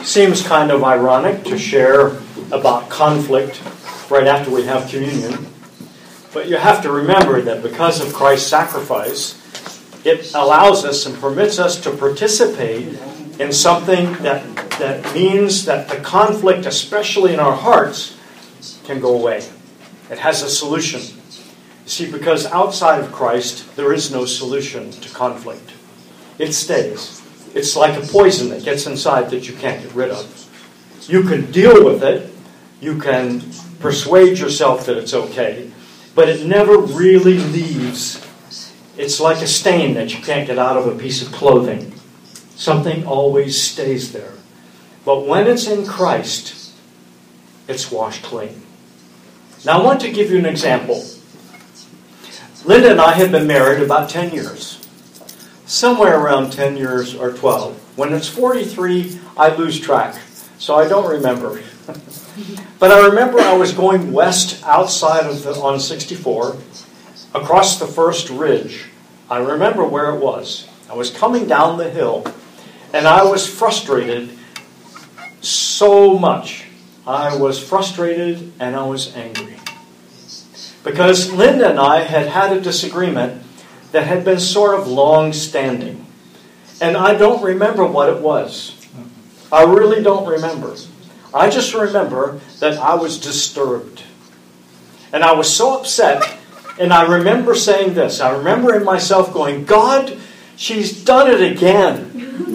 Seems kind of ironic to share about conflict right after we have communion. But you have to remember that because of Christ's sacrifice, it allows us and permits us to participate in something that means that the conflict, especially in our hearts, can go away. It has a solution. You see, because outside of Christ, there is no solution to conflict. It stays. It's like a poison that gets inside that you can't get rid of. You can deal with it. You can persuade yourself that it's okay. But it never really leaves. It's like a stain that you can't get out of a piece of clothing. Something always stays there. But when it's in Christ, it's washed clean. Now I want to give you an example. Linda and I have been married about 10 years. Somewhere around 10 years or 12. When it's 43, I lose track. So I don't remember. But I remember I was going west outside of on 64, across the first ridge. I remember where it was. I was coming down the hill, and I was frustrated so much. I was frustrated and I was angry. Because Linda and I had had a disagreement that had been sort of long-standing. And I don't remember what it was. I really don't remember. I just remember that I was disturbed. And I was so upset. And I remember saying this. I remember in myself going, God, she's done it again.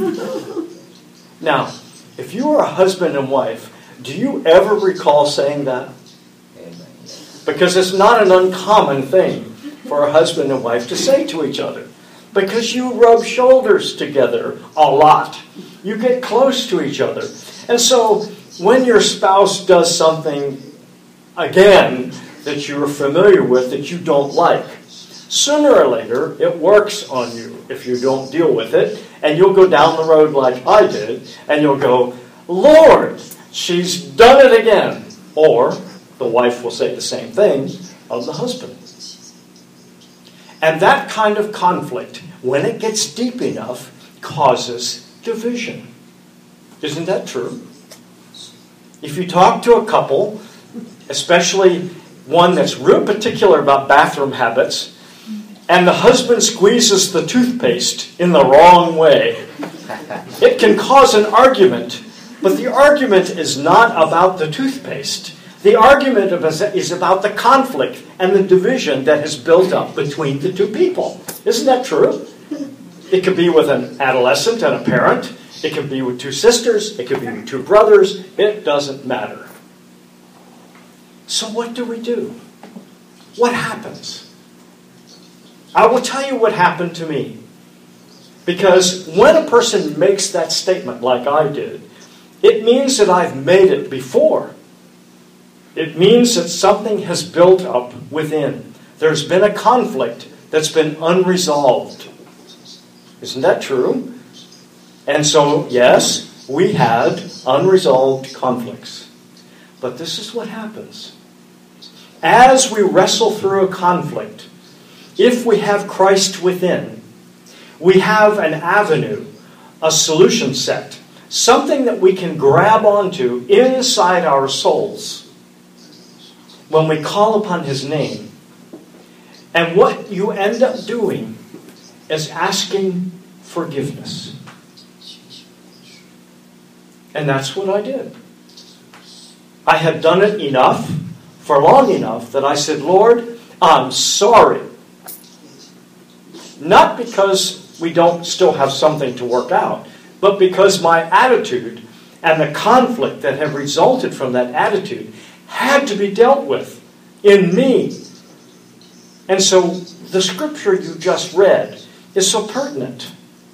Now, if you are a husband and wife, do you ever recall saying that? Because it's not an uncommon thing for a husband and wife to say to each other. Because you rub shoulders together a lot. You get close to each other. And so when your spouse does something, again, that you're familiar with that you don't like, sooner or later it works on you if you don't deal with it. And you'll go down the road like I did, and you'll go, Lord, she's done it again. Or the wife will say the same thing of the husband. And that kind of conflict, when it gets deep enough, causes division. Isn't that true? If you talk to a couple, especially one that's real particular about bathroom habits, and the husband squeezes the toothpaste in the wrong way, it can cause an argument. But the argument is not about the toothpaste. The argument is about the conflict and the division that has built up between the two people. Isn't that true? It could be with an adolescent and a parent. It could be with two sisters. It could be with two brothers. It doesn't matter. So what do we do? What happens? I will tell you what happened to me. Because when a person makes that statement like I did, it means that I've made it before. It means that something has built up within. There's been a conflict that's been unresolved. Isn't that true? And so, yes, we had unresolved conflicts. But this is what happens. As we wrestle through a conflict, if we have Christ within, we have an avenue, a solution set, something that we can grab onto inside our souls when we call upon His name. And what you end up doing is asking forgiveness. And that's what I did. I had done it enough, for long enough, that I said, Lord, I'm sorry. Not because we don't still have something to work out, but because my attitude and the conflict that have resulted from that attitude had to be dealt with in me. And so the scripture you just read is so pertinent.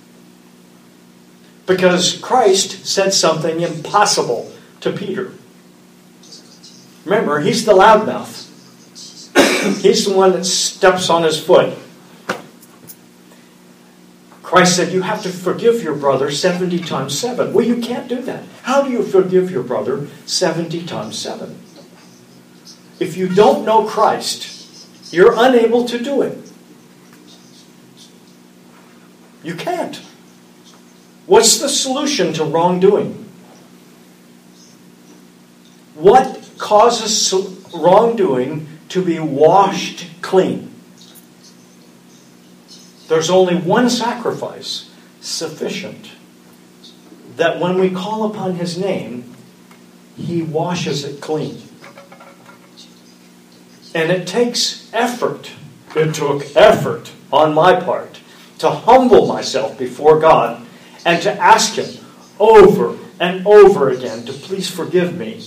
Because Christ said something impossible to Peter. Remember, he's the loudmouth. He's the one that steps on his foot. Christ said, you have to forgive your brother 70 times 7. Well, you can't do that. How do you forgive your brother 70 times 7? If you don't know Christ, you're unable to do it. You can't. What's the solution to wrongdoing? What causes wrongdoing to be washed clean? There's only one sacrifice sufficient, that when we call upon His name, He washes it clean. And it takes effort. It took effort on my part to humble myself before God and to ask Him over and over again to please forgive me.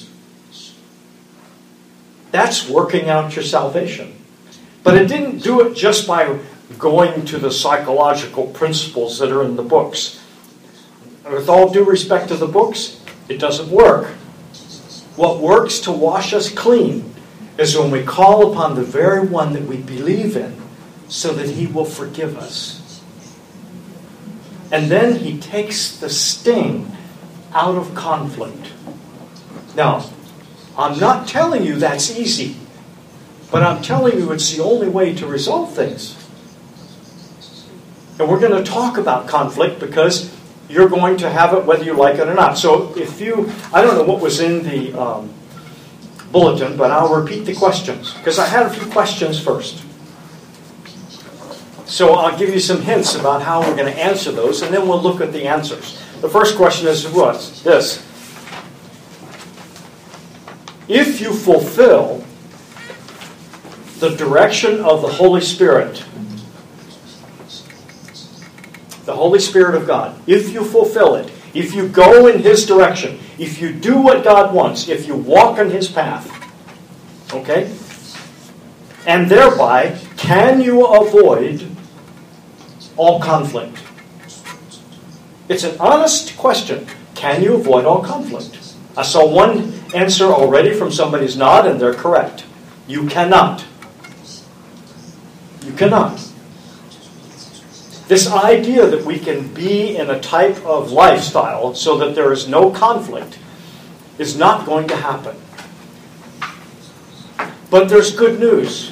That's working out your salvation. But it didn't do it just by going to the psychological principles that are in the books. With all due respect to the books, it doesn't work. What works to wash us clean is when we call upon the very one that we believe in so that He will forgive us. And then He takes the sting out of conflict. Now, I'm not telling you that's easy, but I'm telling you it's the only way to resolve things. And we're going to talk about conflict because you're going to have it whether you like it or not. So I don't know what was in the bulletin, but I'll repeat the questions because I had a few questions first. So I'll give you some hints about how we're going to answer those, and then we'll look at the answers. The first question is what? This. If you fulfill the direction of the Holy Spirit, the Holy Spirit of God, if you fulfill it, if you go in His direction, if you do what God wants, if you walk on His path, okay? And thereby, can you avoid all conflict? It's an honest question. Can you avoid all conflict? I saw one answer already from somebody's nod, and they're correct. You cannot. You cannot. This idea that we can be in a type of lifestyle so that there is no conflict is not going to happen. But there's good news.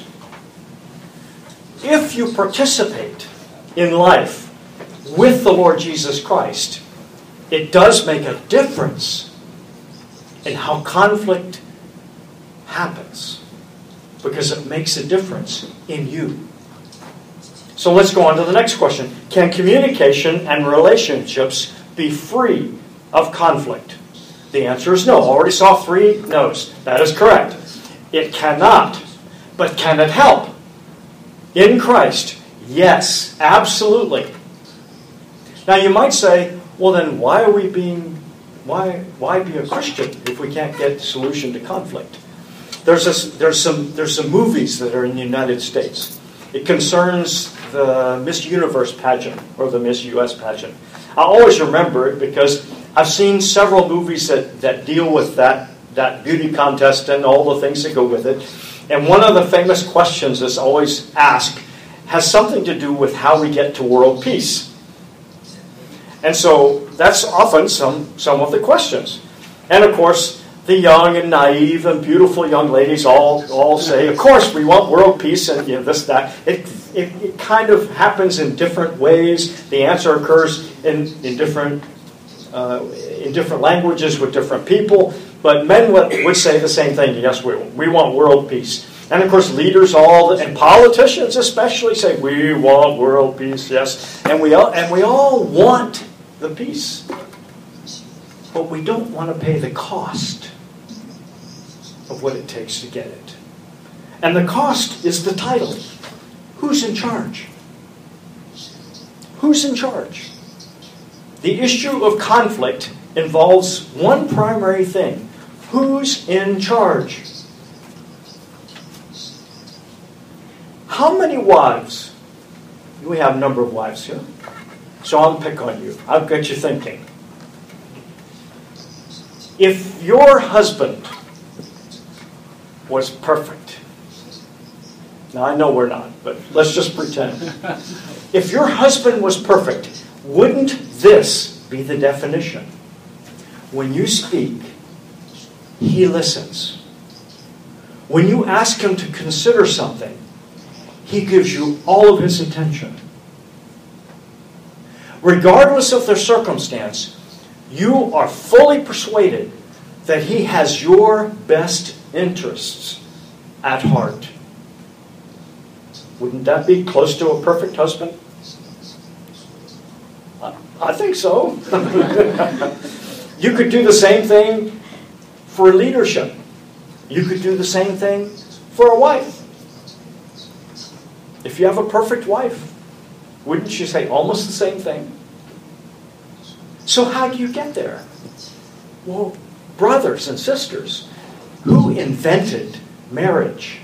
If you participate in life with the Lord Jesus Christ, it does make a difference in how conflict happens, because it makes a difference in you. So let's go on to the next question. Can communication and relationships be free of conflict? The answer is no. Already saw 3 no's. That is correct. It cannot. But can it help? In Christ, yes, absolutely. Now you might say, well then why be a Christian if we can't get a solution to conflict? There's some movies that are in the United States. It concerns the Miss Universe pageant or the Miss US pageant. I always remember it because I've seen several movies that deal with that beauty contest and all the things that go with it. And one of the famous questions that's always asked has something to do with how we get to world peace. And so that's often some of the questions. And of course, the young and naive and beautiful young ladies all say, of course, we want world peace and this, that. It kind of happens in different ways. The answer occurs in different languages with different people. But men would say the same thing. Yes, we want world peace. And of course, leaders and politicians especially say, we want world peace, yes. And we all want the peace. But we don't want to pay the cost of what it takes to get it. And the cost is the title. Who's in charge? Who's in charge? The issue of conflict involves one primary thing. Who's in charge? How many wives? We have a number of wives here. So I'll pick on you. I'll get you thinking. If your husband was perfect, now I know we're not, but let's just pretend. If your husband was perfect, wouldn't this be the definition? When you speak, he listens. When you ask him to consider something, he gives you all of his attention. Regardless of their circumstance, you are fully persuaded that he has your best interests at heart. Wouldn't that be close to a perfect husband? I think so. You could do the same thing for leadership. You could do the same thing for a wife. If you have a perfect wife, wouldn't you say almost the same thing? So how do you get there? Well, brothers and sisters, who invented marriage?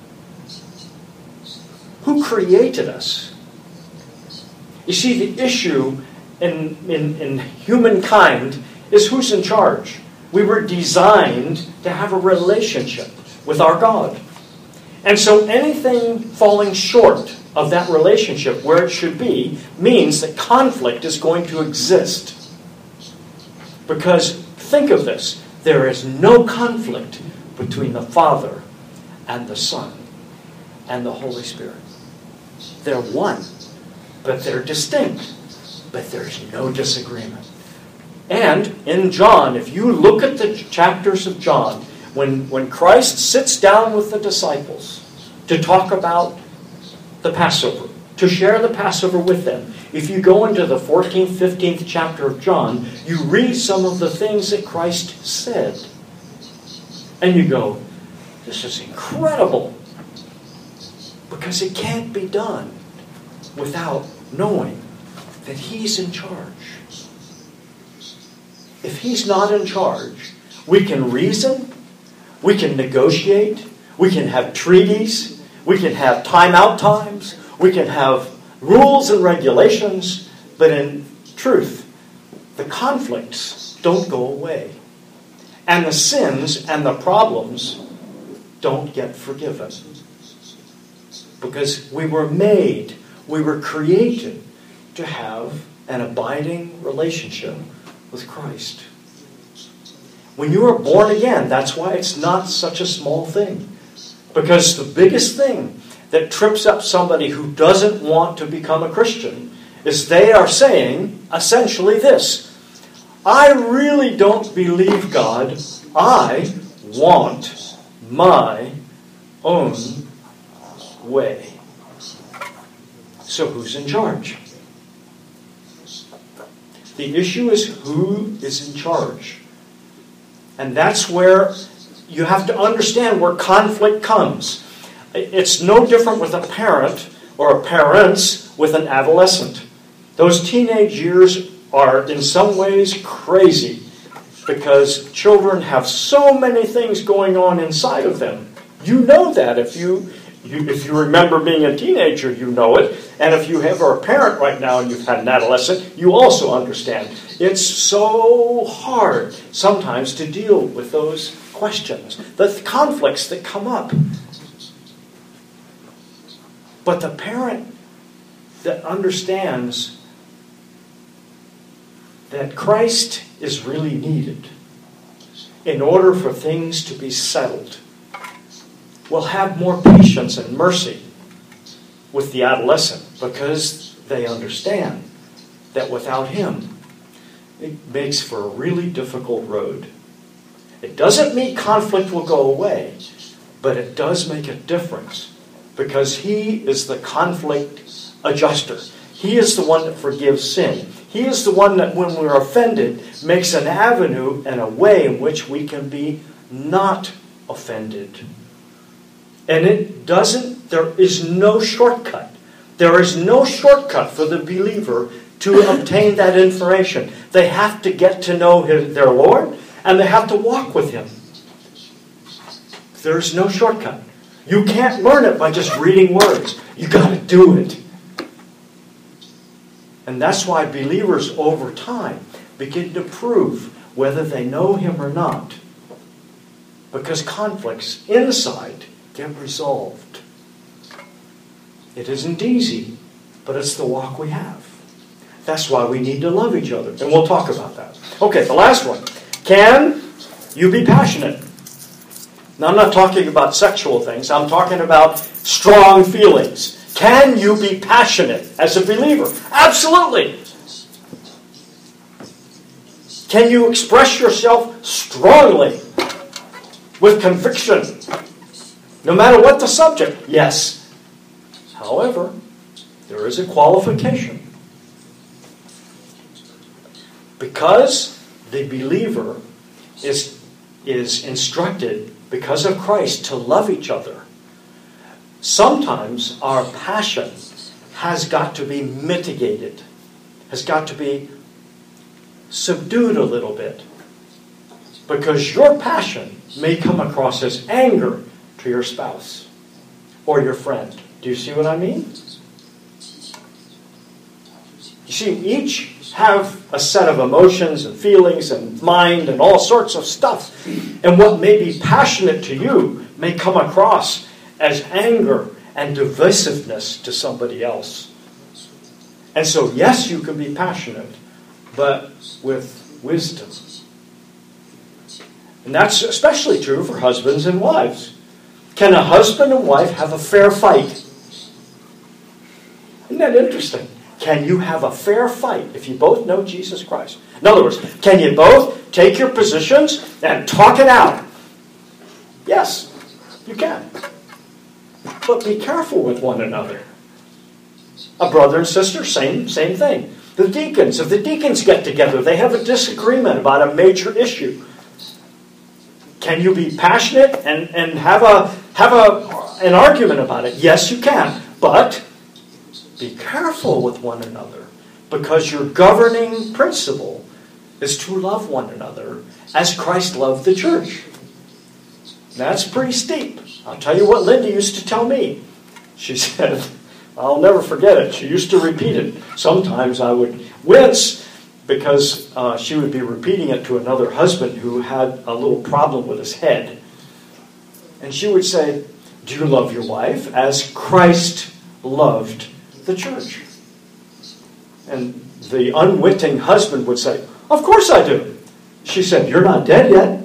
Who created us? You see, the issue in humankind is who's in charge. We were designed to have a relationship with our God. And so anything falling short of that relationship where it should be means that conflict is going to exist. Because think of this, there is no conflict between the Father and the Son and the Holy Spirit. They're one, but they're distinct. But there's no disagreement. And in John, if you look at the chapters of John, when Christ sits down with the disciples to talk about the Passover, to share the Passover with them, if you go into the 14th, 15th chapter of John, you read some of the things that Christ said. And you go, this is incredible. Because it can't be done without knowing that he's in charge. If he's not in charge, we can reason, we can negotiate, we can have treaties, we can have timeout times, we can have rules and regulations, but in truth, the conflicts don't go away. And the sins and the problems don't get forgiven. Because we were made, we were created to have an abiding relationship with Christ. When you are born again, that's why it's not such a small thing. Because the biggest thing that trips up somebody who doesn't want to become a Christian is they are saying essentially this: I really don't believe God. I want my own way. So who's in charge? The issue is who is in charge. And that's where you have to understand where conflict comes. It's no different with a parent or parents with an adolescent. Those teenage years are in some ways crazy because children have so many things going on inside of them. You know that if you remember being a teenager, you know it. And if you have a parent right now and you've had an adolescent, you also understand. It's so hard sometimes to deal with those questions, the conflicts that come up. But the parent that understands that Christ is really needed in order for things to be settled will have more patience and mercy with the adolescent because they understand that without him, it makes for a really difficult road. It doesn't mean conflict will go away, but it does make a difference because he is the conflict adjuster. He is the one that forgives sin. He is the one that when we're offended makes an avenue and a way in which we can be not offended. And there is no shortcut. There is no shortcut for the believer to obtain that information. They have to get to know their Lord, and they have to walk with him. There's no shortcut. You can't learn it by just reading words. You got to do it. And that's why believers over time begin to prove whether they know him or not. Because conflicts inside get resolved. It isn't easy, but it's the walk we have. That's why we need to love each other. And we'll talk about that. Okay, the last one. Can you be passionate? Now, I'm not talking about sexual things. I'm talking about strong feelings. Can you be passionate as a believer? Absolutely. Can you express yourself strongly with conviction, no matter what the subject? Yes. However, there is a qualification. Because the believer is instructed, because of Christ, to love each other, sometimes our passion has got to be mitigated, has got to be subdued a little bit. Because your passion may come across as anger to your spouse or your friend. Do you see what I mean? You see, each have a set of emotions and feelings and mind and all sorts of stuff. And what may be passionate to you may come across as anger and divisiveness to somebody else. And so, yes, you can be passionate, but with wisdom. And that's especially true for husbands and wives. Can a husband and wife have a fair fight? Isn't that interesting? Can you have a fair fight if you both know Jesus Christ? In other words, can you both take your positions and talk it out? Yes, you can. But be careful with one another. A brother and sister, same thing. The deacons, if the deacons get together, they have a disagreement about a major issue. Can you be passionate and have an argument about it? Yes, you can. But be careful with one another, because your governing principle is to love one another as Christ loved the church. That's pretty steep. I'll tell you what Linda used to tell me. She said, I'll never forget it. She used to repeat it. Sometimes I would wince because she would be repeating it to another husband who had a little problem with his head. And she would say, do you love your wife as Christ loved the church? And the unwitting husband would say, of course I do. She said, you're not dead yet.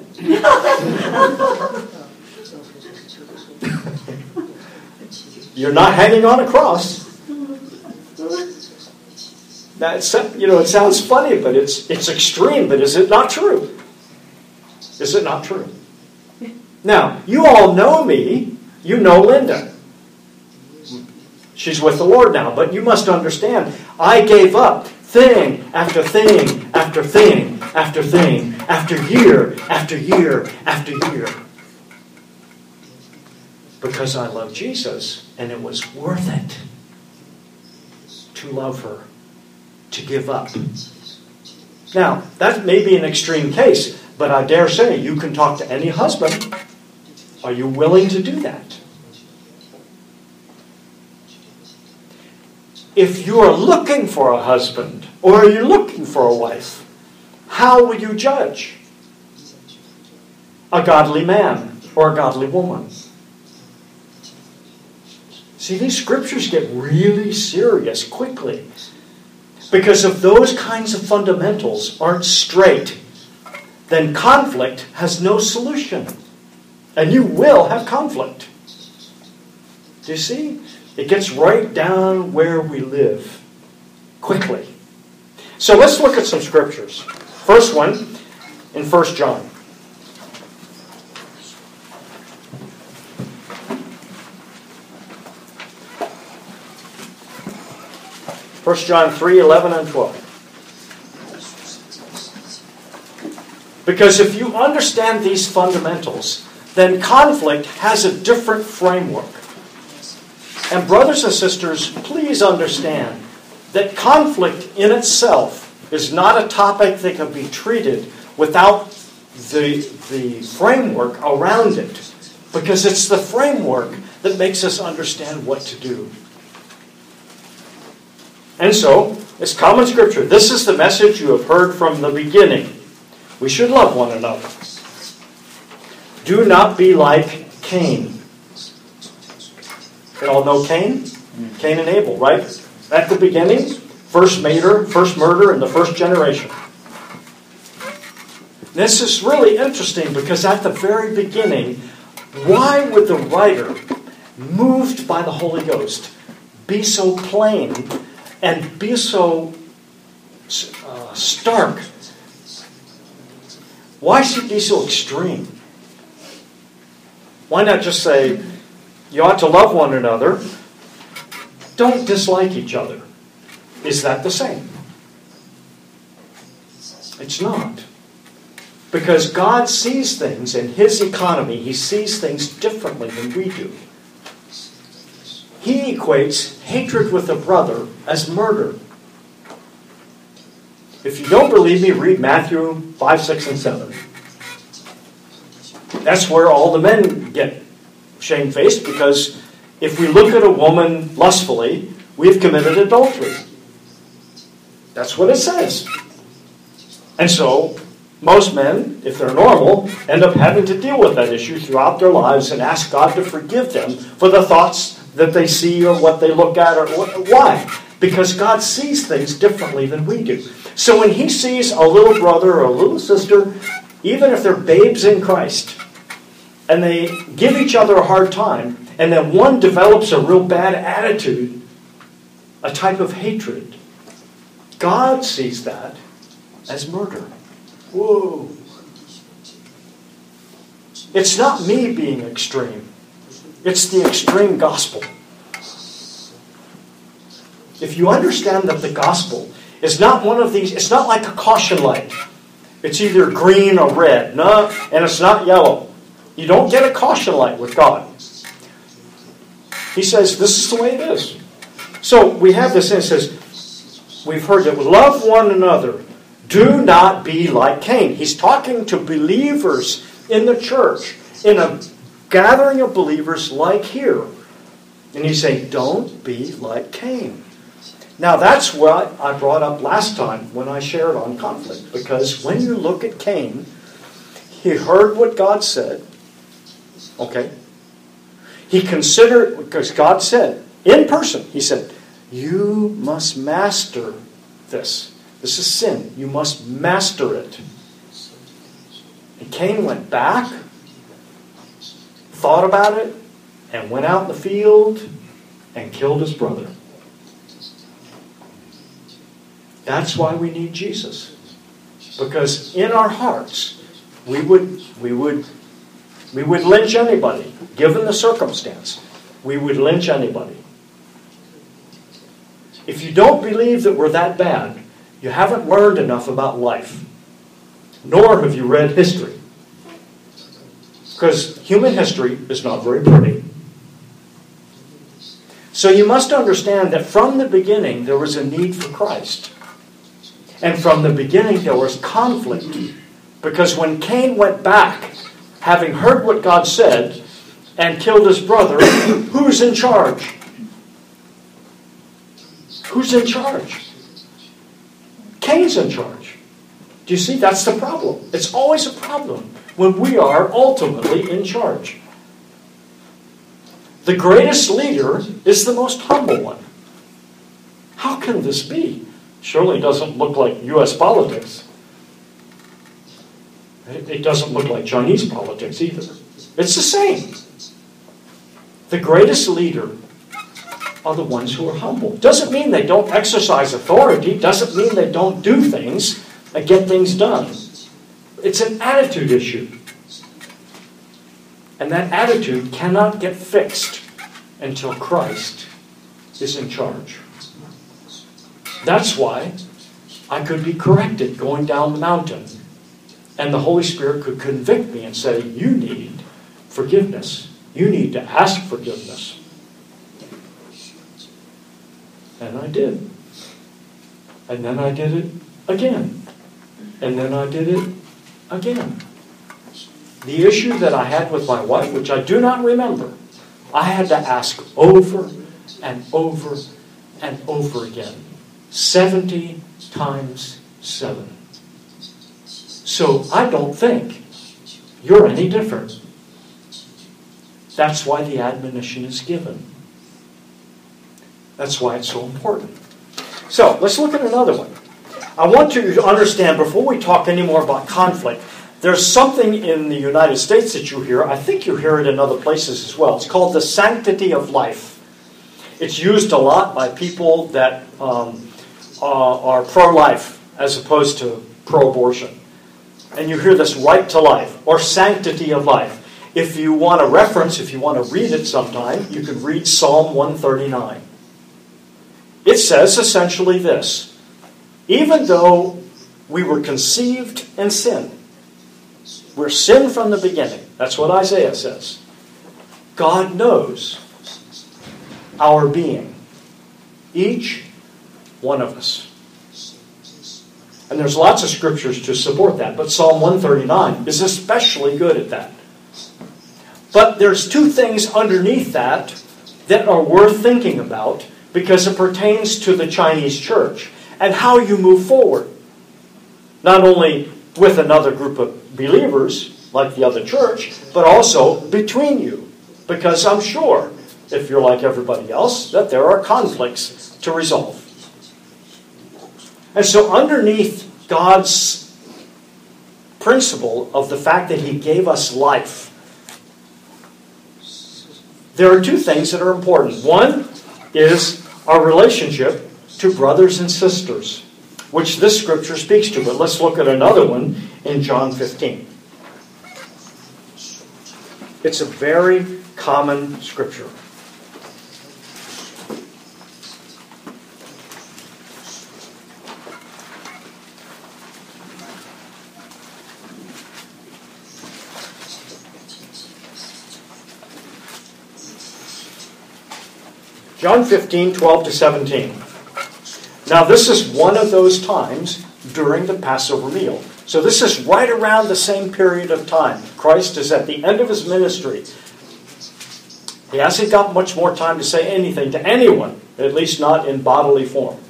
You're not hanging on a cross. Now, it sounds funny, but it's extreme, but is it not true? Is it not true? Now, you all know me. You know Linda. She's with the Lord now, but you must understand, I gave up thing after thing after thing after thing after year after year after year. Because I love Jesus, and it was worth it to love her, to give up. Now, that may be an extreme case, but I dare say you can talk to any husband. Are you willing to do that? If you are looking for a husband, or are you looking for a wife, how will you judge a godly man or a godly woman? See, these scriptures get really serious quickly. Because if those kinds of fundamentals aren't straight, then conflict has no solution. And you will have conflict. Do you see? It gets right down where we live quickly. So let's look at some scriptures. First one in 1 John. 1 John 3, 11 and 12. Because if you understand these fundamentals, then conflict has a different framework. And brothers and sisters, please understand that conflict in itself is not a topic that can be treated without the framework around it. Because it's the framework that makes us understand what to do. And so, it's common scripture. This is the message you have heard from the beginning. We should love one another. Do not be like Cain. You all know Cain? Cain and Abel, right? At the beginning, first murder in the first generation. This is really interesting because at the very beginning, why would the writer, moved by the Holy Ghost, be so plain and be so stark Why should it be so extreme? Why not just say, you ought to love one another, don't dislike each other? Is that the same? It's not. Because God sees things in His economy, He sees things differently than we do. He equates hatred with a brother as murder. If you don't believe me, read Matthew 5, 6, and 7. That's where all the men get shamefaced, because if we look at a woman lustfully, we've committed adultery. That's what it says. And so, most men, if they're normal, end up having to deal with that issue throughout their lives and ask God to forgive them for the thoughts that they see or what they look at. Why? Because God sees things differently than we do. So when He sees a little brother or a little sister, even if they're babes in Christ, and they give each other a hard time, and then one develops a real bad attitude, a type of hatred, God sees that as murder. Whoa. It's not me being extreme. It's the extreme gospel. If you understand that the gospel is not one of these, it's not like a caution light. It's either green or red. No, and it's not yellow. You don't get a caution light with God. He says, this is the way it is. So we have this, and it says, we've heard that love one another. Do not be like Cain. He's talking to believers in the church, in a gathering of believers like here. And he's saying, don't be like Cain. Now that's what I brought up last time when I shared on conflict. Because when you look at Cain, he heard what God said. Okay? He considered, because God said, in person, He said, you must master this. This is sin. You must master it. And Cain went back, thought about it, and went out in the field and killed his brother. That's why we need Jesus. Because in our hearts, we would lynch anybody, given the circumstance. We would lynch anybody. If you don't believe that we're that bad, you haven't learned enough about life. Nor have you read history. Because human history is not very pretty. So you must understand that from the beginning there was a need for Christ. And from the beginning there was conflict. Because when Cain went back, having heard what God said, and killed his brother, who's in charge? Who's in charge? Cain's in charge. Do you see? That's the problem. It's always a problem when we are ultimately in charge. The greatest leader is the most humble one. How can this be? Surely doesn't look like U.S. politics. It doesn't look like Chinese politics either. It's the same. The greatest leader are the ones who are humble. Doesn't mean they don't exercise authority. Doesn't mean they don't do things and get things done. It's an attitude issue. And that attitude cannot get fixed until Christ is in charge. That's why I could be corrected going down the mountain. And the Holy Spirit could convict me and say, you need forgiveness. You need to ask forgiveness. And I did. And then I did it again. And then I did it again. The issue that I had with my wife, which I do not remember, I had to ask over and over and over again. 70 times 7. So I don't think you're any different. That's why the admonition is given. That's why it's so important. So let's look at another one. I want you to understand, before we talk any more about conflict, there's something in the United States that you hear. I think you hear it in other places as well. It's called the sanctity of life. It's used a lot by people that are pro-life as opposed to pro-abortion. And you hear this right to life or sanctity of life. If you want a reference, if you want to read it sometime, you can read Psalm 139. It says essentially this: even though we were conceived in sin, we're sin from the beginning. That's what Isaiah says. God knows our being. Each one of us. And there's lots of scriptures to support that, but Psalm 139 is especially good at that. But there's two things underneath that are worth thinking about, because it pertains to the Chinese church and how you move forward. Not only with another group of believers, like the other church, but also between you. Because I'm sure, if you're like everybody else, that there are conflicts to resolve. And so underneath God's principle of the fact that He gave us life, there are two things that are important. One is our relationship to brothers and sisters, which this scripture speaks to. But let's look at another one in John 15. It's a very common scripture. John 15, 12 to 17. Now this is one of those times during the Passover meal. So this is right around the same period of time. Christ is at the end of His ministry. He hasn't got much more time to say anything to anyone, at least not in bodily form.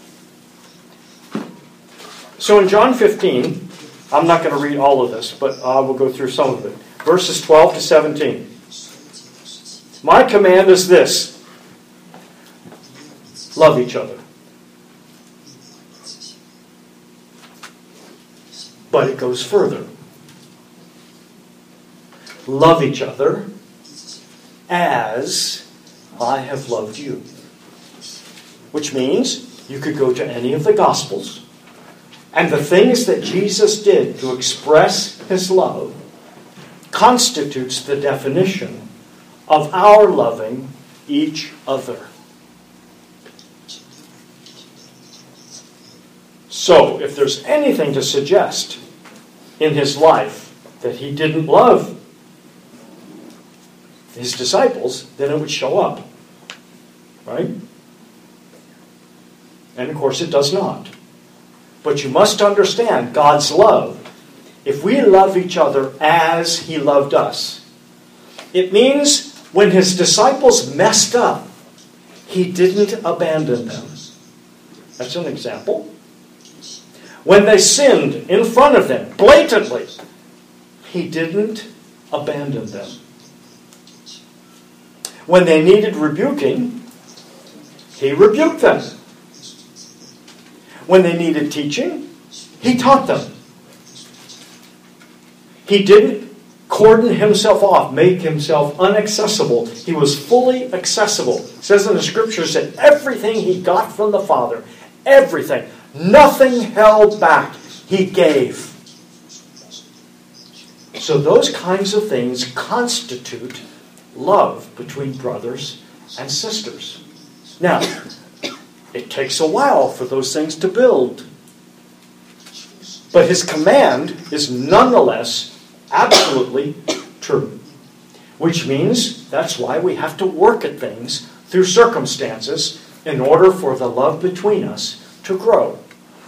So in John 15, I'm not going to read all of this, but I will go through some of it. Verses 12 to 17. My command is this: love each other. But it goes further. Love each other as I have loved you. Which means you could go to any of the Gospels, and the things that Jesus did to express His love constitutes the definition of our loving each other. So, if there's anything to suggest in His life that He didn't love His disciples, then it would show up. Right? And of course it does not. But you must understand God's love. If we love each other as He loved us, it means when His disciples messed up, He didn't abandon them. That's an example. When they sinned in front of them, blatantly, He didn't abandon them. When they needed rebuking, He rebuked them. When they needed teaching, He taught them. He didn't cordon Himself off, make Himself inaccessible. He was fully accessible. It says in the Scriptures that everything He got from the Father, everything, nothing held back, He gave. So those kinds of things constitute love between brothers and sisters. Now, it takes a while for those things to build. But His command is nonetheless absolutely true. Which means that's why we have to work at things through circumstances in order for the love between us to grow.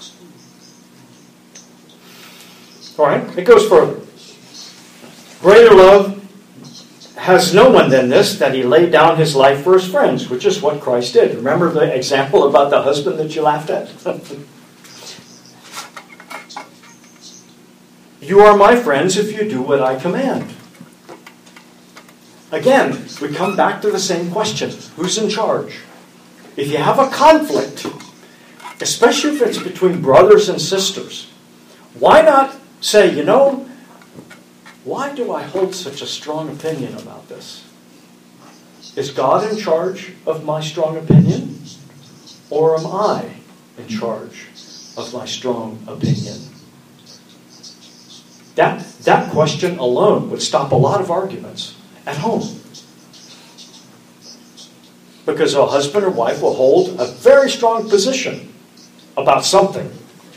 All right, it goes further. Greater love has no one than this, that He laid down His life for His friends, which is what Christ did. Remember the example about the husband that you laughed at? You are my friends if you do what I command. Again, we come back to the same question. Who's in charge? If you have a conflict, especially if it's between brothers and sisters, why not say, why do I hold such a strong opinion about this? Is God in charge of my strong opinion? Or am I in charge of my strong opinion? That question alone would stop a lot of arguments at home. Because a husband or wife will hold a very strong position about something.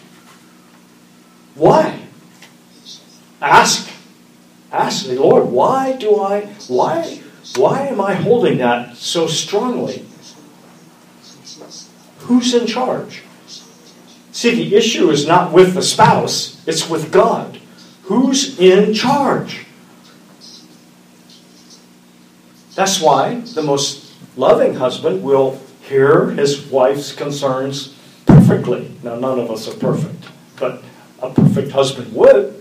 Why? Ask the Lord, why am I holding that so strongly? Who's in charge? See, the issue is not with the spouse, it's with God. Who's in charge? That's why the most loving husband will hear his wife's concerns perfectly. Now, none of us are perfect, but a perfect husband would.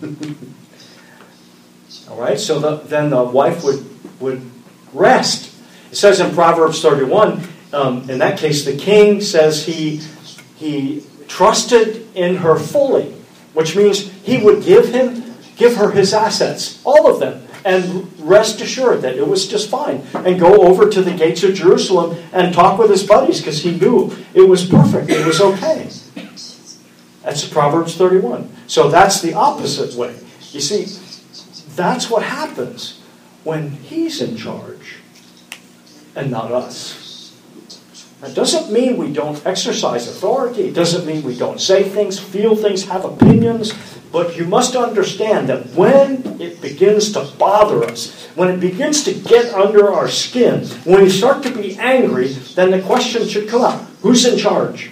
All right, so then the wife would rest. It says in Proverbs 31, in that case, the king says he trusted in her fully, which means he would give her his assets, all of them, and rest assured that it was just fine, and go over to the gates of Jerusalem and talk with his buddies because he knew it was perfect, it was okay. That's Proverbs 31. So that's the opposite way. You see, that's what happens when he's in charge and not us. That doesn't mean we don't exercise authority. It doesn't mean we don't say things, feel things, have opinions. But you must understand that when it begins to bother us, when it begins to get under our skin, when we start to be angry, then the question should come up. Who's in charge?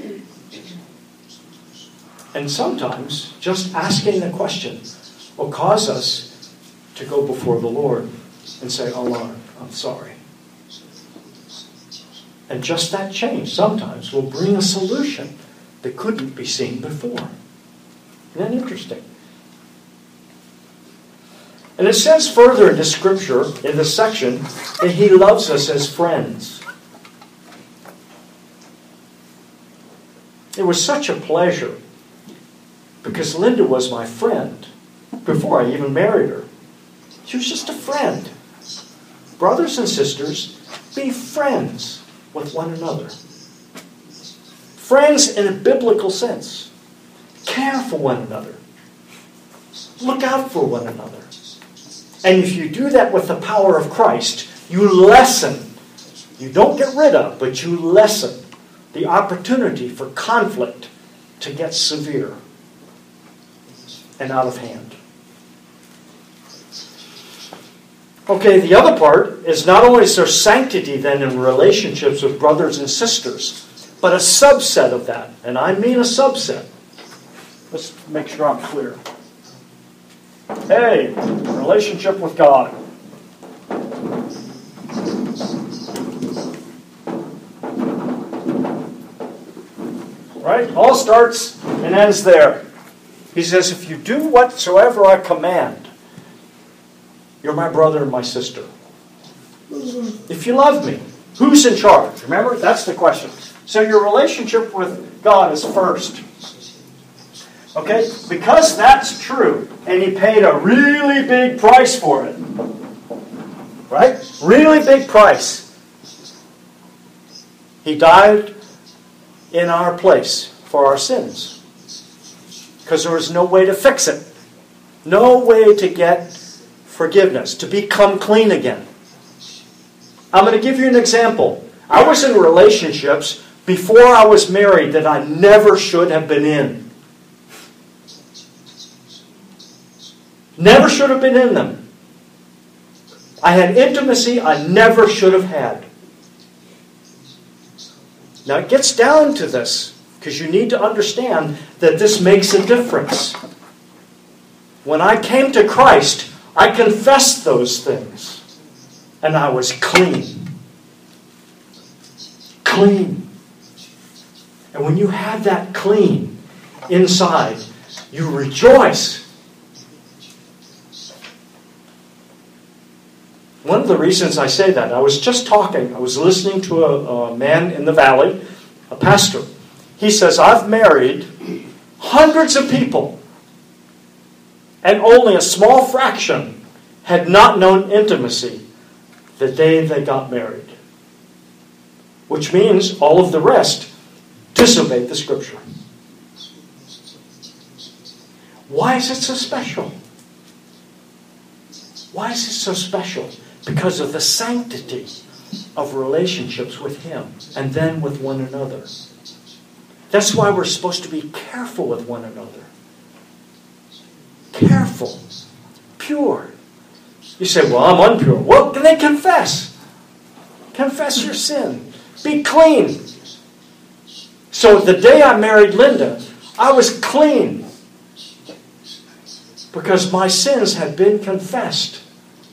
And sometimes just asking the question will cause us to go before the Lord and say, "Oh Lord, I'm sorry." And just that change sometimes will bring a solution that couldn't be seen before. Isn't that interesting? And it says further in the scripture, in this section, that he loves us as friends. It was such a pleasure because Linda was my friend before I even married her. She was just a friend. Brothers and sisters, be friends with one another. Friends in a biblical sense. Care for one another. Look out for one another. And if you do that with the power of Christ, you lessen, you don't get rid of, but you lessen the opportunity for conflict to get severe and out of hand. Okay, the other part is not only is there sanctity then in relationships with brothers and sisters, but a subset of that. And I mean a subset. Let's make sure I'm clear. Hey, relationship with God. Right? All starts and ends there. He says, if you do whatsoever I command, you're my brother and my sister. If you love me, who's in charge? Remember, that's the question. So your relationship with God is first. Okay? Because that's true, and he paid a really big price for it. Right? Really big price. He died in our place for our sins. Because there was no way to fix it. No way to get forgiveness, to become clean again. I'm going to give you an example. I was in relationships before I was married that I never should have been in. Never should have been in them. I had intimacy I never should have had. Now it gets down to this, because you need to understand that this makes a difference. When I came to Christ, I confessed those things. And I was clean. Clean. And when you have that clean inside, you rejoice. One of the reasons I say that, I was just talking, I was listening to a man in the valley, a pastor. He says, I've married hundreds of people, and only a small fraction had not known intimacy the day they got married. Which means all of the rest disobeyed the Scripture. Why is it so special? Why is it so special? Because of the sanctity of relationships with Him and then with one another. That's why we're supposed to be careful with one another. Careful. Pure. You say, well, I'm unpure. Well, then confess. Confess your sin. Be clean. So the day I married Linda, I was clean. Because my sins had been confessed.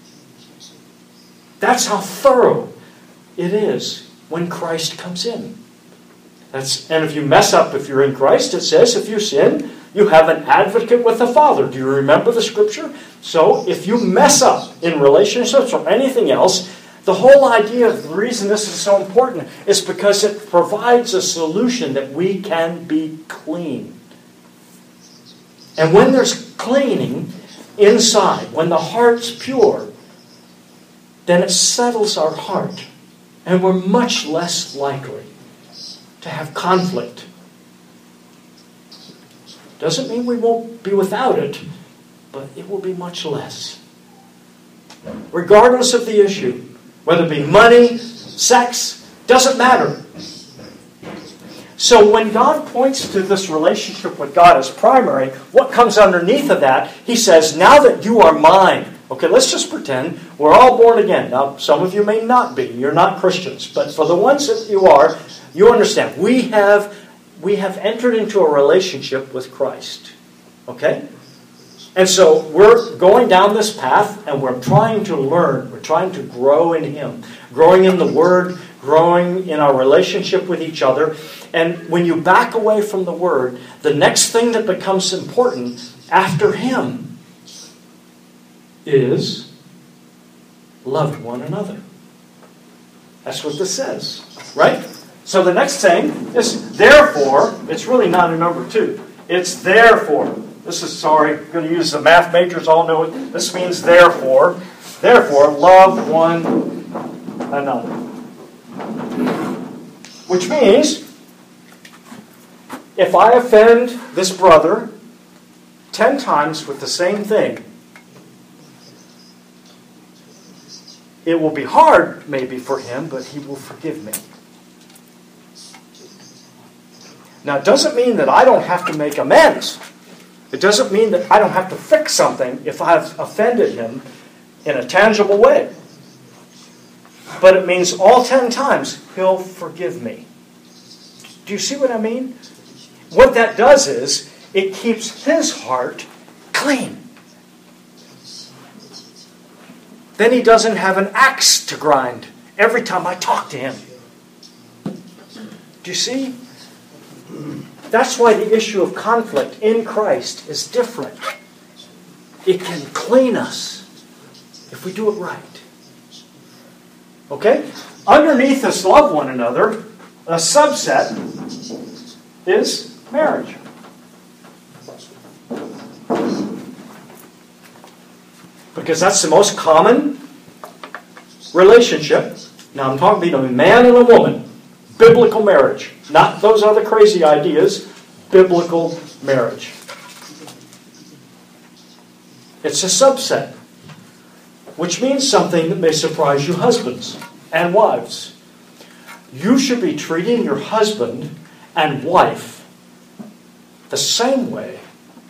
That's how thorough it is when Christ comes in. And if you mess up, if you're in Christ, it says if you sin, you have an advocate with the Father. Do you remember the scripture? So if you mess up in relationships or anything else, the whole idea of the reason this is so important is because it provides a solution that we can be clean. And when there's cleaning inside, when the heart's pure, then it settles our heart. And we're much less likely to have conflict. Doesn't mean we won't be without it, but it will be much less. Regardless of the issue, whether it be money, sex, doesn't matter. So when God points to this relationship with God as primary, what comes underneath of that? He says, now that you are mine. Okay, let's just pretend we're all born again. Now, some of you may not be. You're not Christians. But for the ones that you are, you understand. We have entered into a relationship with Christ. Okay? And so we're going down this path and we're trying to learn. We're trying to grow in Him. Growing in the Word, growing in our relationship with each other. And when you back away from the Word, the next thing that becomes important after Him is love one another. That's what this says. Right? So the next thing is therefore. It's really not a number 2. It's therefore. This is, sorry, I'm going to use the math majors all know it. This means therefore. Therefore, love one another. Which means, if I offend this brother 10 times with the same thing, it will be hard maybe for him, but he will forgive me. Now, it doesn't mean that I don't have to make amends. It doesn't mean that I don't have to fix something if I've offended him in a tangible way. But it means all 10 times he'll forgive me. Do you see what I mean? What that does is it keeps his heart clean. Then he doesn't have an axe to grind every time I talk to him. Do you see? That's why the issue of conflict in Christ is different. It can clean us if we do it right. Okay? Underneath this love one another, a subset is marriage. Because that's the most common relationship. Now I'm talking between a man and a woman. Biblical marriage. Not those other crazy ideas. Biblical marriage. It's a subset. Which means something that may surprise you husbands and wives. You should be treating your husband and wife the same way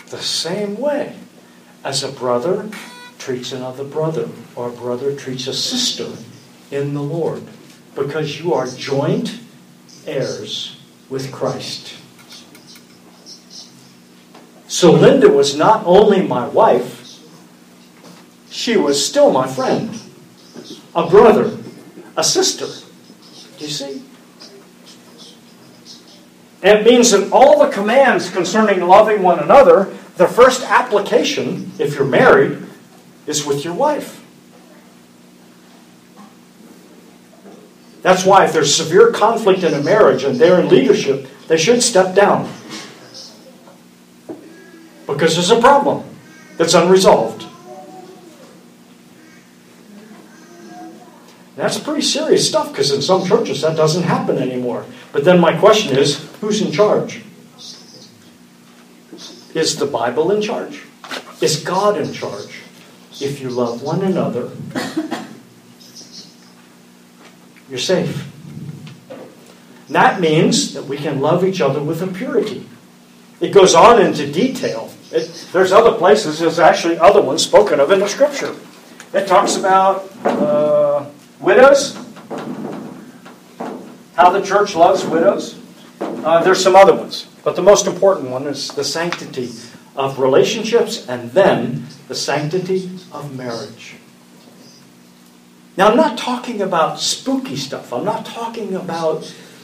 as a brother treats another brother, or a brother treats a sister in the Lord. Because you are joint heirs with Christ. So Linda was not only my wife, she was still my friend, a brother, a sister. Do you see? And it means that all the commands concerning loving one another, the first application, if you're married, is with your wife. That's why if there's severe conflict in a marriage and they're in leadership, they should step down. Because there's a problem that's unresolved. That's pretty serious stuff, because in some churches that doesn't happen anymore. But then my question is, who's in charge? Is the Bible in charge? Is God in charge? If you love one another, you're safe. And that means that we can love each other with a purity. It goes on into detail. There's other places, there's actually other ones spoken of in the Scripture. It talks about widows, how the church loves widows. There's some other ones, but the most important one is the sanctity of relationships and then the sanctity of marriage. Now, I'm not talking about spooky stuff. I'm not talking about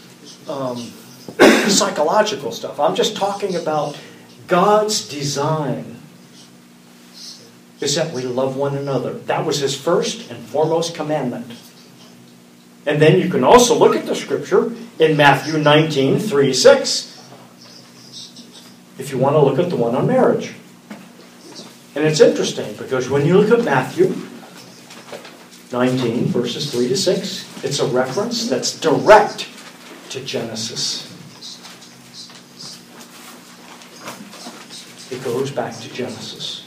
psychological stuff. I'm just talking about God's design is that we love one another. That was His first and foremost commandment. And then you can also look at the Scripture in Matthew 19, 3, 6. If you want to look at the one on marriage. And it's interesting because when you look at Matthew 19, verses 3 to 6, it's a reference that's direct to Genesis. It goes back to Genesis.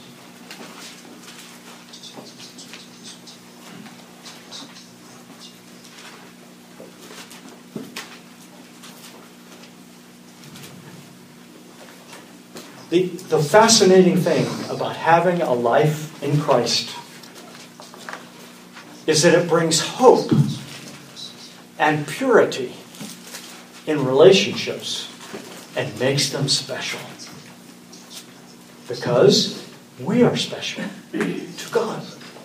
The fascinating thing about having a life in Christ is that it brings hope and purity in relationships and makes them special. Because we are special to God.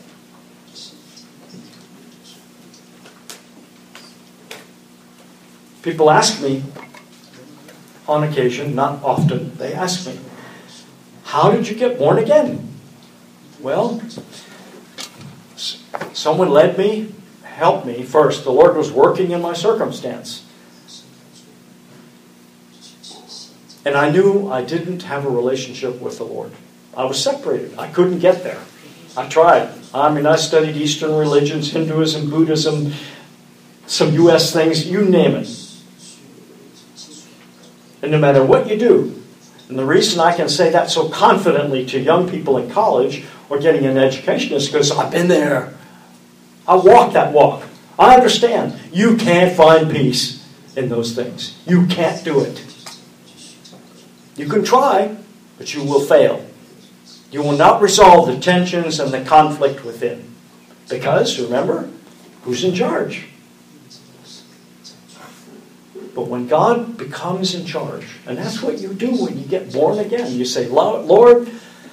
People ask me on occasion, not often, they ask me, how did you get born again? Well, someone led me, helped me first. The Lord was working in my circumstance. And I knew I didn't have a relationship with the Lord. I was separated. I couldn't get there. I tried. I studied Eastern religions, Hinduism, Buddhism, some U.S. things, you name it. And no matter what you do, and the reason I can say that so confidently to young people in college or getting an education is because I've been there. I walked that walk. I understand. You can't find peace in those things. You can't do it. You can try, but you will fail. You will not resolve the tensions and the conflict within. Because, remember, who's in charge? But when God becomes in charge, and that's what you do when you get born again. You say, Lord,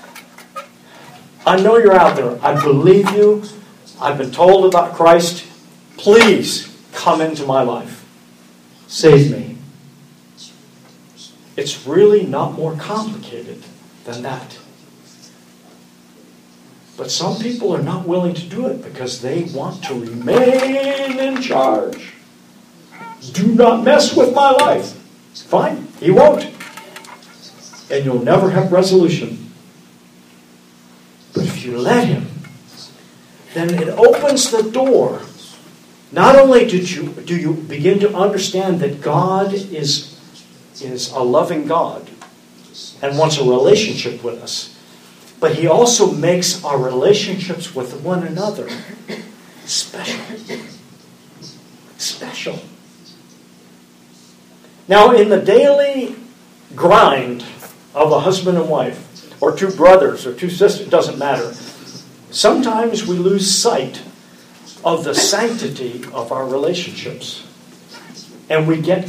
I know you're out there. I believe you. I've been told about Christ. Please come into my life. Save me. It's really not more complicated than that. But some people are not willing to do it because they want to remain in charge. Do not mess with my life. Fine, He won't. And you'll never have resolution. But if you let Him, then it opens the door. Not only do you begin to understand that God is a loving God and wants a relationship with us, but He also makes our relationships with one another special. Special. Now, in the daily grind of a husband and wife, or two brothers or two sisters, it doesn't matter, sometimes we lose sight of the sanctity of our relationships. And we get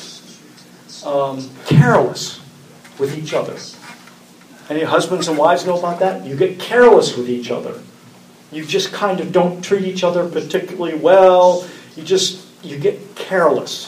careless with each other. Any husbands and wives know about that? You get careless with each other. You just kind of don't treat each other particularly well. You get careless.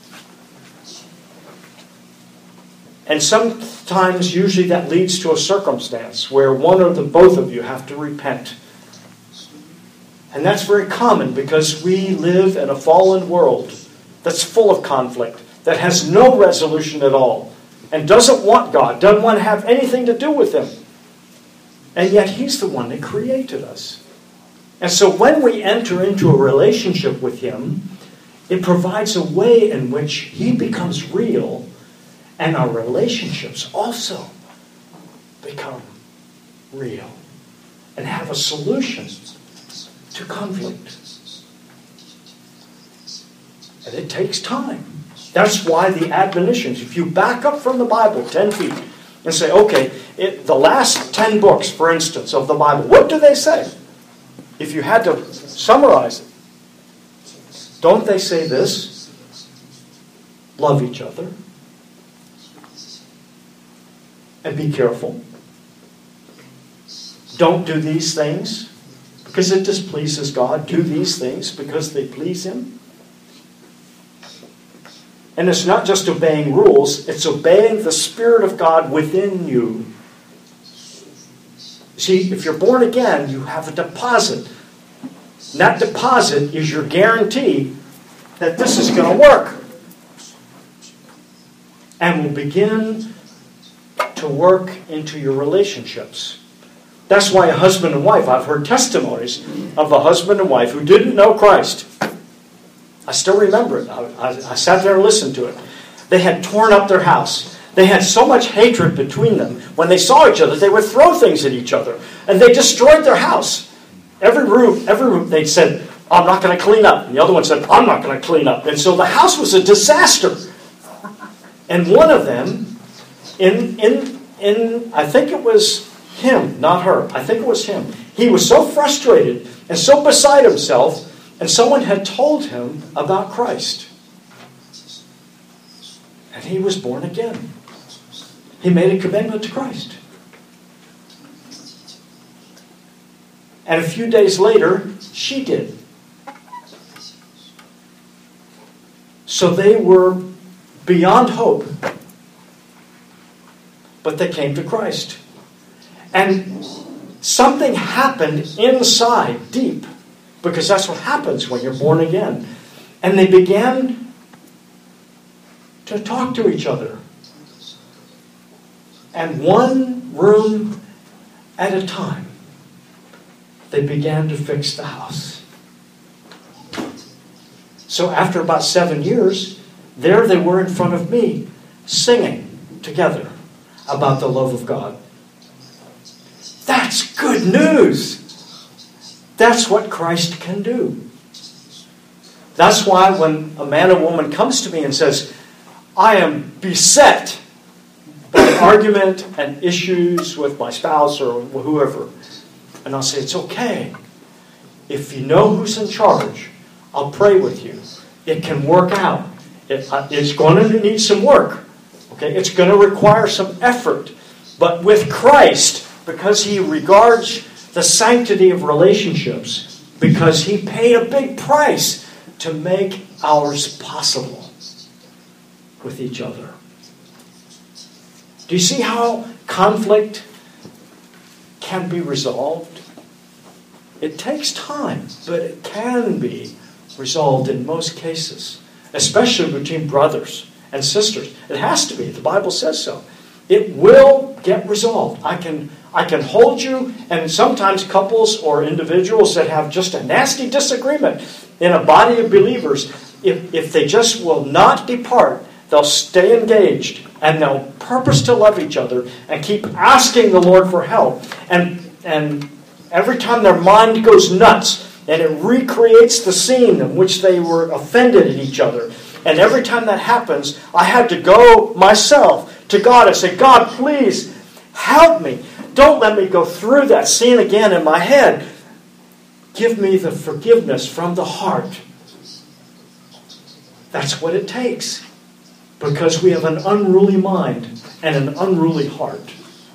And sometimes, usually that leads to a circumstance where one or both of you have to repent. And that's very common because we live in a fallen world that's full of conflict, that has no resolution at all, and doesn't want God, doesn't want to have anything to do with Him. And yet He's the one that created us. And so when we enter into a relationship with Him, it provides a way in which He becomes real, and our relationships also become real and have a solution to conflict. And it takes time. That's why the admonitions, if you back up from the Bible 10 feet and say, okay, the last 10 books, for instance, of the Bible, what do they say? If you had to summarize it, don't they say this? Love each other. And be careful. Don't do these things because it displeases God. Do these things because they please Him. And it's not just obeying rules, it's obeying the Spirit of God within you. See, if you're born again, you have a deposit. And that deposit is your guarantee that this is going to work. And will begin to work into your relationships. That's why a husband and wife, I've heard testimonies of a husband and wife who didn't know Christ. I still remember it. I sat there and listened to it. They had torn up their house. They had so much hatred between them. When they saw each other, they would throw things at each other. And they destroyed their house. Every room, they said, I'm not going to clean up. And the other one said, I'm not going to clean up. And so the house was a disaster. And one of them, I think it was him, not her. I think it was him. He was so frustrated and so beside himself, and someone had told him about Christ. And he was born again. He made a commitment to Christ. And a few days later, she did. So they were beyond hope. But they came to Christ. And something happened inside, deep. Because that's what happens when you're born again. And they began to talk to each other. And one room at a time, they began to fix the house. So after about 7 years, there they were in front of me, singing together about the love of God. That's good news. That's what Christ can do. That's why when a man or woman comes to me and says, I am beset by argument and issues with my spouse or whoever, and I'll say, it's okay. If you know who's in charge, I'll pray with you. It can work out. It's going to need some work. Okay, it's going to require some effort. But with Christ, because He regards the sanctity of relationships, because He paid a big price to make ours possible with each other. Do you see how conflict can be resolved? It takes time, but it can be resolved in most cases, especially between brothers and sisters. It has to be. The Bible says so. It will get resolved. I can hold you, and sometimes couples or individuals that have just a nasty disagreement in a body of believers, if they just will not depart, they'll stay engaged and they'll purpose to love each other and keep asking the Lord for help. And every time their mind goes nuts and it recreates the scene in which they were offended at each other, and every time that happens, I had to go myself to God and say, God, please help me. Don't let me go through that scene again in my head. Give me the forgiveness from the heart. That's what it takes. Because we have an unruly mind and an unruly heart.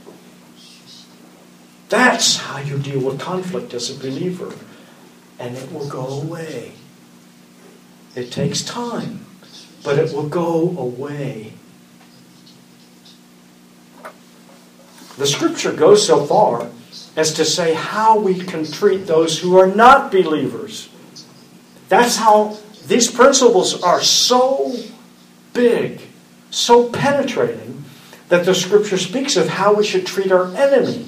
That's how you deal with conflict as a believer. And it will go away. It takes time, but it will go away. The Scripture goes so far as to say how we can treat those who are not believers. That's how these principles are so big, so penetrating, that the Scripture speaks of how we should treat our enemy.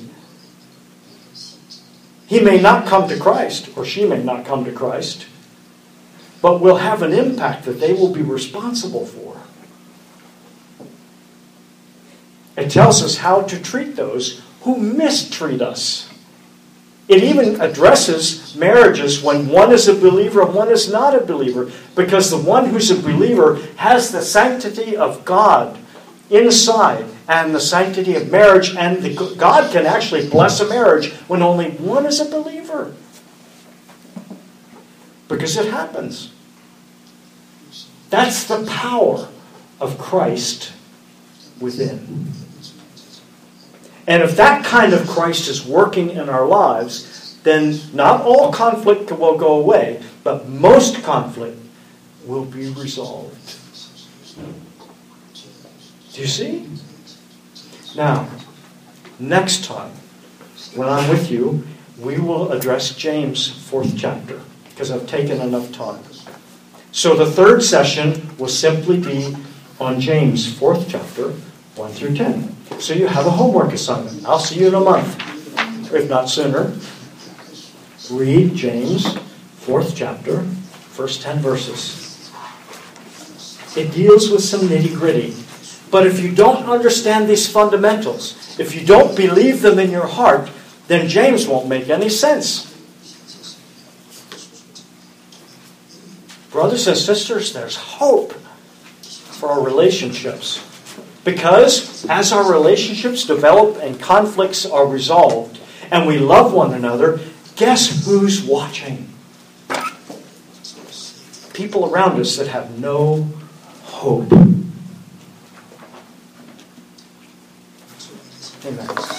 He may not come to Christ, or she may not come to Christ, but will have an impact that they will be responsible for. It tells us how to treat those who mistreat us. It even addresses marriages when one is a believer and one is not a believer, because the one who's a believer has the sanctity of God inside and the sanctity of marriage, and God can actually bless a marriage when only one is a believer. Because it happens. That's the power of Christ within. And if that kind of Christ is working in our lives, then not all conflict will go away, but most conflict will be resolved. Do you see? Now, next time, when I'm with you, we will address James' 4th chapter, because I've taken enough time. So the third session will simply be on James' 4th chapter, 1 through 10. So you have a homework assignment. I'll see you in a month, if not sooner. Read James' 4th chapter, first 10 verses. It deals with some nitty-gritty. But if you don't understand these fundamentals, if you don't believe them in your heart, then James won't make any sense. Brothers and sisters, there's hope for our relationships. Because as our relationships develop and conflicts are resolved, and we love one another, guess who's watching? People around us that have no hope. Amen.